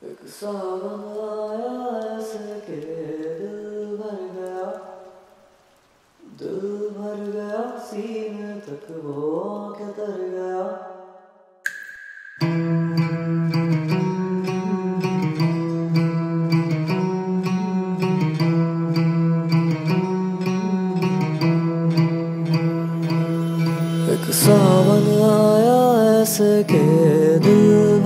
एक सावन आया ऐसे के दिल भर गया सीने तक वो आके तर गया। एक सावन आया ऐसे के दिल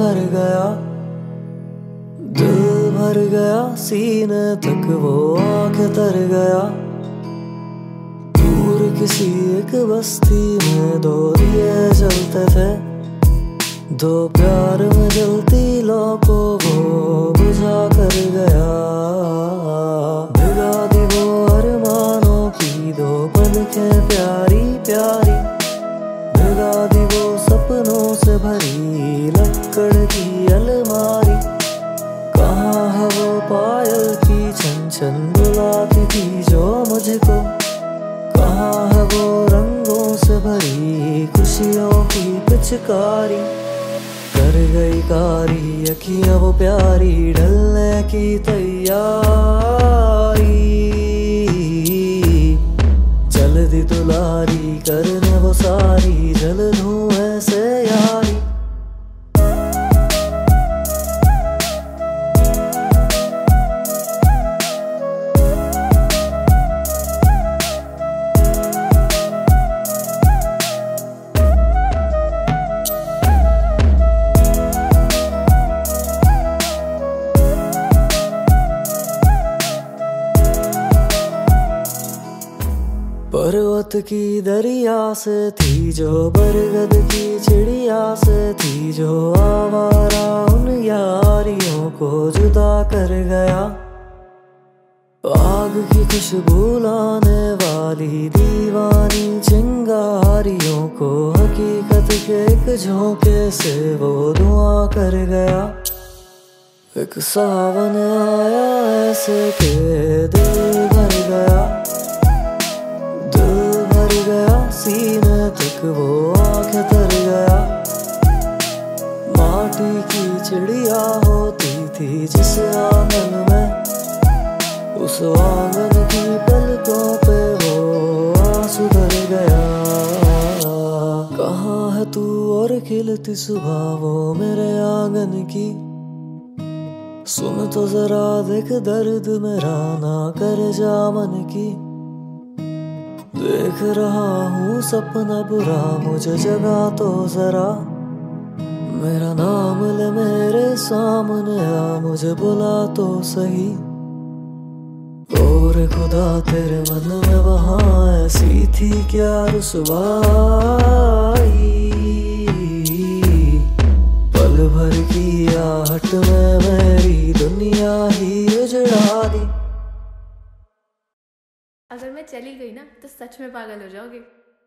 भर गया सीने तक वो आके तर गया। दूर किसी एक बस्ती में दो दिए जलते थे, दो प्यार में जलती लौ को वो बुझा कर गया। भिगा दी वो अरमानों की दो पलकें प्यारी प्यारी, भिगा दी वो सपनों से भरी लक्कड़ की अलमारी। कहाँ है वो पायल की छन छन बुलाती थी जो मुझको, कहाँ है वो रंगों से भरी खुशियों की पिचकारी। कर गई कारी अखियां वो प्यारी ढलने की तैयारी। चल दी दुलारी करने वो सारी जल दूं ऐसे यारी। पर्वत की दरिया से थी जो बरगद की चिड़िया से थी जो आवारा उन यारियों को जुदा कर गया। आग की खुशबू लाने वाली दीवानी चिंगारियों को हकीकत के एक झोंके से वो धुआं कर गया। एक सावन आया ऐसे के दिल भर गया सीने तक वो आके तर गया। माटी की चिड़िया होती थी जिस आंगन में, उस आंगन की पलकों पे वो आंसू भर गया। कहाँ है तू और खिलती सुबह वो मेरे आंगन की, सुन तो जरा देख दर्द मेरा ना कर जा मन की। देख रहा हूँ सपना बुरा मुझे जगा तो जरा, मेरा नाम ले मेरे सामने आ मुझे बुला तो सही। और खुदा तेरे मन में वहाँ ऐसी थी क्या रुसवाई, पल भर की आहट में मेरी दुनिया ही उजड़ा दी। अगर मैं चली गई ना तो सच में पागल हो जाओगे।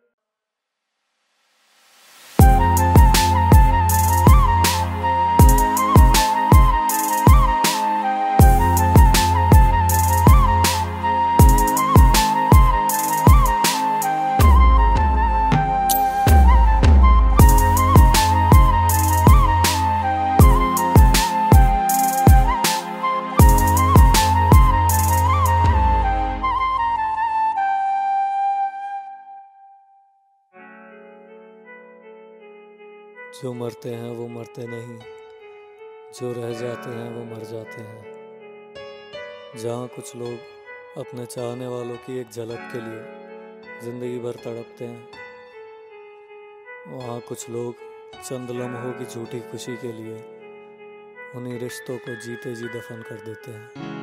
जो मरते हैं वो मरते नहीं, जो रह जाते हैं वो मर जाते हैं। जहाँ कुछ लोग अपने चाहने वालों की एक झलक के लिए जिंदगी भर तड़पते हैं, वहाँ कुछ लोग चंद लम्हों की झूठी खुशी के लिए उन्हीं रिश्तों को जीते जी दफन कर देते हैं।